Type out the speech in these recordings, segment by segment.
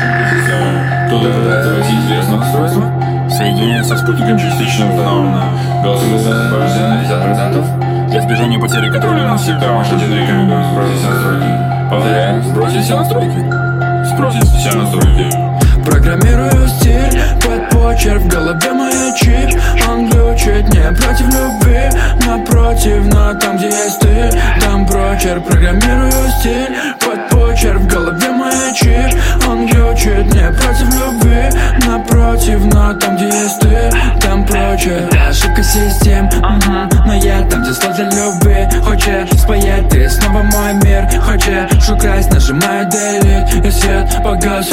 Кто-то пытается войти известное устройство. Соединение со спутником частично установлено. Голосовые данные повреждены на 50%. Для избежания потери контроля над сектором H1 рекомендую сбросить все настройки. Повторяю, сбросить все настройки. Сбросить все настройки. Программирую стиль под почерк, в голове маячит. Он глючит не против любви, напротив, но там, где есть ты, там прочерк. Программирую стиль под почерк, в голове маячит. Он глючит не против любви, напротив, но там, где есть ты, там прочерк. Это ошибка систем, но я там, где слов для любви. Хочешь спаять ты снова мой мир, хочешь украсть, нажимаю delete, и свет погас.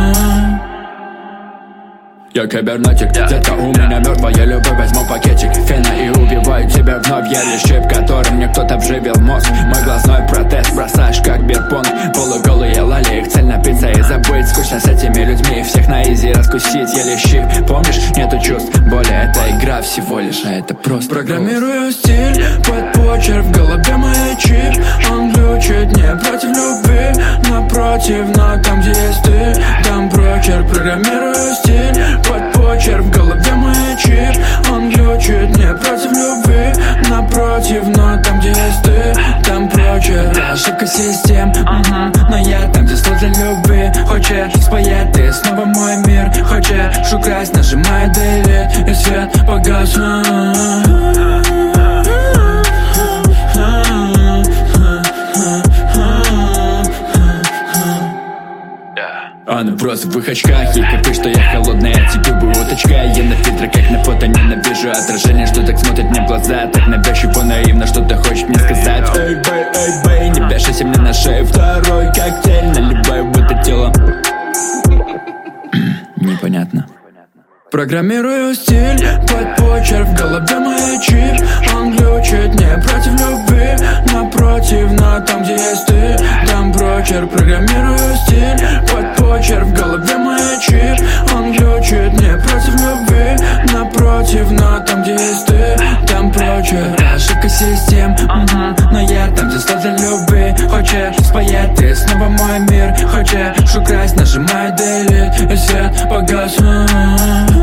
Я кибернетик, где-то у меня мертвая любовь. Возьму пакетик фена и убиваю тебя вновь. Я лишь чип, которым мне кто-то вживил мозг. Мой глазной протез бросаешь как бирпонг. Полуголые лали, их цель напиться и забыть. Скучно с этими людьми, всех на изи раскусить. Я лишь щип, помнишь, нету чувств боли. Это игра всего лишь, а это просто. Программирую стиль под почерк, в голове маячит. Он глючит не против любви, напротив, но там, где есть ты, там прочерк. Программирую стиль под почерк, в голове маячит. Он глючит не против любви, напротив, но там, где есть ты, там прочерк. Это ошибка систем, но я там, где слов для любви. Хочешь спаять ты снова мой мир, хочешь украсть, нажимаю delete, и свет погас. Она просто в их очках, ей копы, что я холодная, а тебе бы уточка. Я на фильтре, как на фото, ненавижу отражение, что так смотрит мне в глаза. Так навязчиво, наивно, что-то хочет мне сказать. Эй, бэй, не вешайся мне на шею. Второй коктейль, наливаю в это тело. Непонятно. Программирую стиль под почерк, в голове маячит. Он глючит не против любви, напротив, но там, где есть ты, там прочерк. Программирую стиль под почерк, в голове маячит. Он глючит не против любви, напротив, но там, где есть ты, там прочерк. Это ошибка систем, но я там, где слов для любви. Хочешь спаять ты снова мой мир, хочешь украсть, нажимаю delete, и свет погас.